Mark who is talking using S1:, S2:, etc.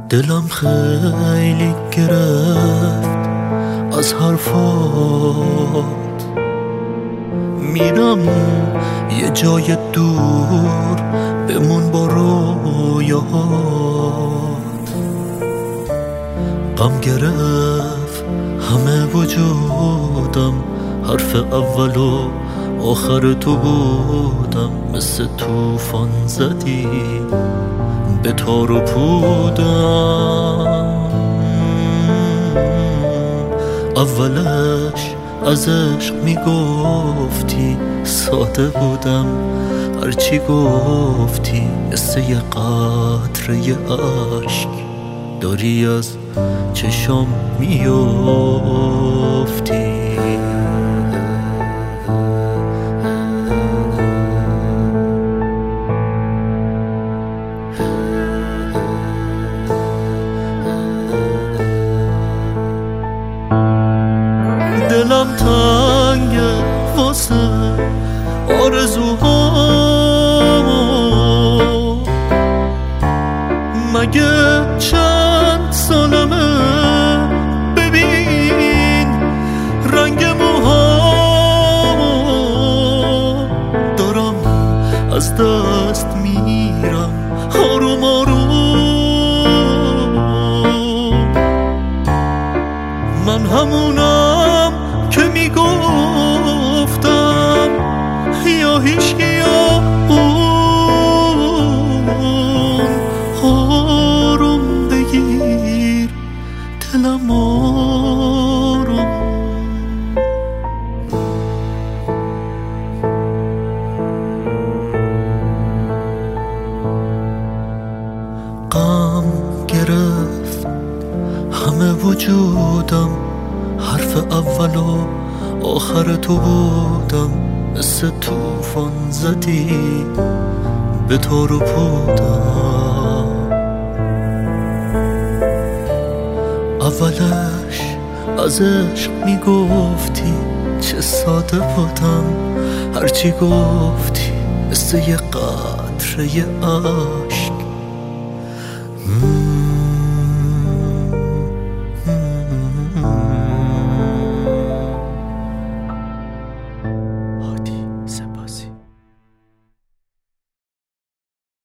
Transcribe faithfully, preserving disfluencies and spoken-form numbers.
S1: دلم خیلی گرفت از حرفات، میرم یه جای دور بمون با رویاهات. غم گرفت همه وجودم، حرف اول و آخر تو بودم. مثل توفان زدی به تار و پودم، اولش از عشق میگفتی ساده بودم، هرچی گفتی مثل یه قطره عشق داری از چشام میافتی. دلم تنگه واسه آرزوها، مگه چند سالمه ببین رنگ موها. دارم از دست میرم آروم آروم، من همونم که میگفتم یا هیچکی یا اون. آروم بگیر دلم آروم، غم گرفت همه وجودم، حرف اول و آخر تو بودم. مثل توفان زدی به تار و پودم، اولش از عشق میگفتی چه ساده بودم، هرچی گفتی مثل یه قطره عشق